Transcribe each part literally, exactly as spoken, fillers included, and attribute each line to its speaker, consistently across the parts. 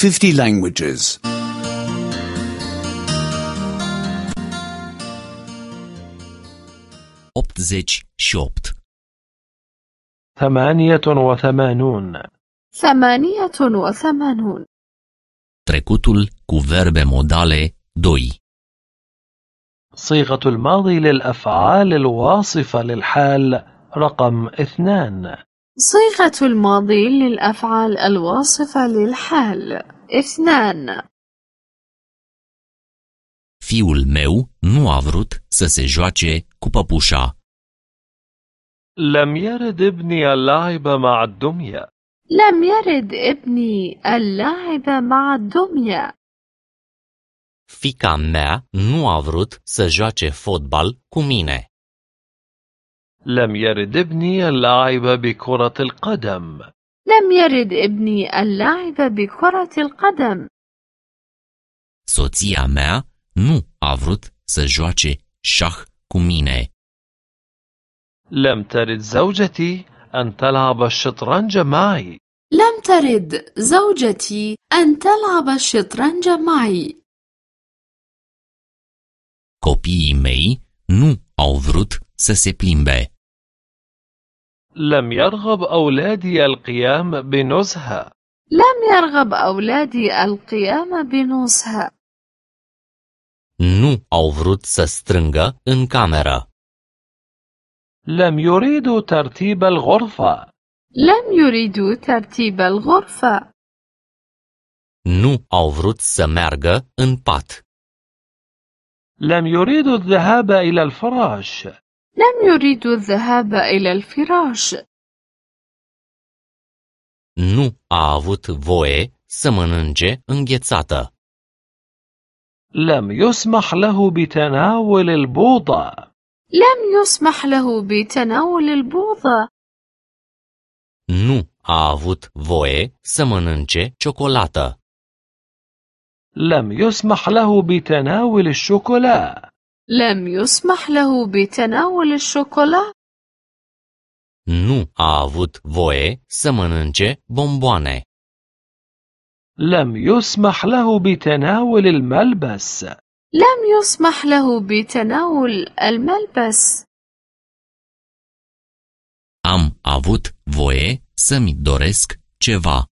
Speaker 1: fifty languages.
Speaker 2: optzeci și opt.
Speaker 3: ثمانية وثمانون.
Speaker 4: ثمانية وثمانون.
Speaker 2: Trecutul cu verbe modale doi.
Speaker 3: صيغة الماضي للأفعال الواصفة للحال رقم اثنان.
Speaker 4: صيغة الماضي للأفعال الواصفة للحال اثنان.
Speaker 2: Fiul meu nu a vrut să se joace cu păpușa.
Speaker 3: لم يرد ابني اللعب مع الدمية.
Speaker 4: لم يرد ابني اللعب مع الدمية.
Speaker 2: Fiica mea nu a vrut să joace fotbal cu mine.
Speaker 3: لم يرد ابني اللعب بكرة القدم.
Speaker 4: لم يرد ابني اللعب بكرة القدم.
Speaker 2: Soția mea nu a vrut să joace șah cu mine.
Speaker 3: لم ترد زوجتي أن تلعب الشطرنج معي.
Speaker 4: لم ترد زوجتي أن تلعب الشطرنج معي.
Speaker 2: Copiii mei nu au vrut să se plimbe.
Speaker 3: لم يرغب أولادي القيام بنزهة.
Speaker 4: لم يرغب أولادي القيام بنزهة.
Speaker 2: Nu au vrut să strângă în cameră.
Speaker 3: لم يريدوا ترتيب الغرفة.
Speaker 4: لم يريدوا ترتيب الغرفة.
Speaker 2: Nu au vrut să meargă în pat.
Speaker 3: لم يريدوا الذهاب إلى الفراش.
Speaker 4: لم يريدوا الذهاب إلى الفراش.
Speaker 2: Nu a avut voie să mănânce înghețată.
Speaker 3: لم يسمح له بتناول البوظة.
Speaker 4: لم يسمح له بتناول البوظة.
Speaker 2: Nu a avut voie să mănânce ciocolată.
Speaker 3: لم يسمح له بتناول الشوكولا.
Speaker 4: لم يسمح له بتناول الشوكولا.
Speaker 2: Nu a avut voie să mănânce bomboane.
Speaker 3: لم يسمح له بتناول الملبس.
Speaker 4: لم يسمح له بتناول الملبس.
Speaker 2: Am avut voie să-mi doresc ceva.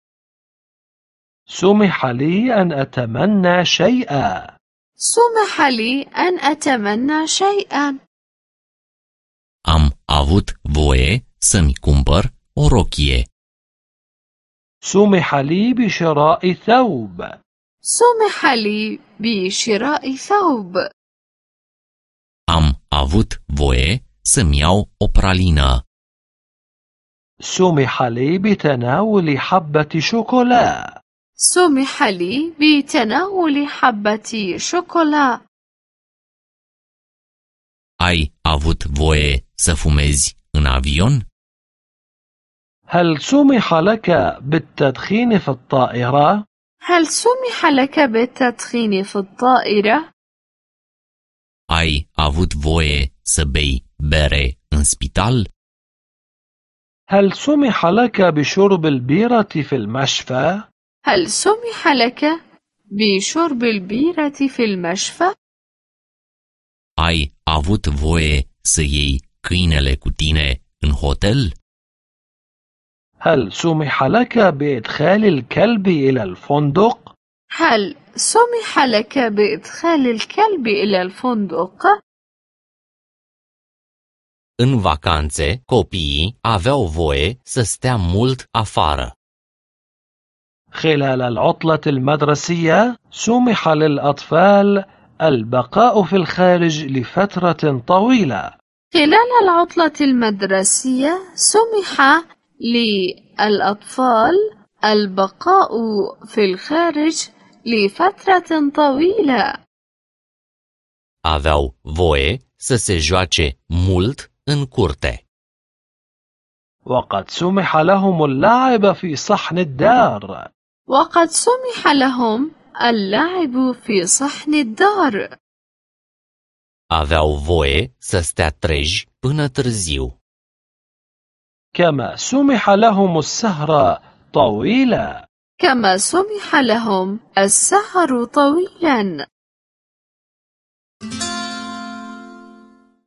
Speaker 3: سمح لي أن أتمنى شيئا.
Speaker 4: سمح لي أن أتمنى شيئا.
Speaker 2: Am avut voie să-mi cumpăr o rochie.
Speaker 3: سمح لي بشراء ثوب.
Speaker 4: سمح لي بشراء ثوب.
Speaker 2: Am avut voie să-mi iau o pralină.
Speaker 3: سمح لي بتناول حبة شوكولا.
Speaker 4: سمح لي بتناول حبة شوكولا.
Speaker 2: Ai avut voie să fumezi în avion?
Speaker 3: هل سمح لك بالتدخين في الطائرة؟
Speaker 4: هل سمح لك بالتدخين في الطائرة؟
Speaker 2: Ai avut voie să bei bere în spital?
Speaker 3: هل سمح لك بشرب البيرة في المشفى؟
Speaker 4: هل سمح لك بشرب البيرة في المشفى؟
Speaker 2: Ai avut voie să iei câinele cu tine în hotel?
Speaker 3: هل سمح لك بإدخال الكلب إلى الفندق؟
Speaker 4: هل سمح لك بإدخال الكلب إلى الفندق؟
Speaker 2: În vacanțe, copiii aveau voie să stea mult afară.
Speaker 3: خلال العطلة المدرسية سمح للأطفال البقاء في الخارج لفترة طويلة.
Speaker 4: خلال العطلة المدرسية سمح للأطفال البقاء في الخارج لفترة طويلة.
Speaker 2: Aveau voie să se joace mult în curte.
Speaker 3: وقد سمح لهم اللعب في صحن الدار.
Speaker 4: وقد سمح لهم اللعب في صحن الدار.
Speaker 2: Aveau voie să stea treji până târziu.
Speaker 3: كما سمح لهم السهرة طويلة.
Speaker 4: كما سمح لهم السهر طويلا.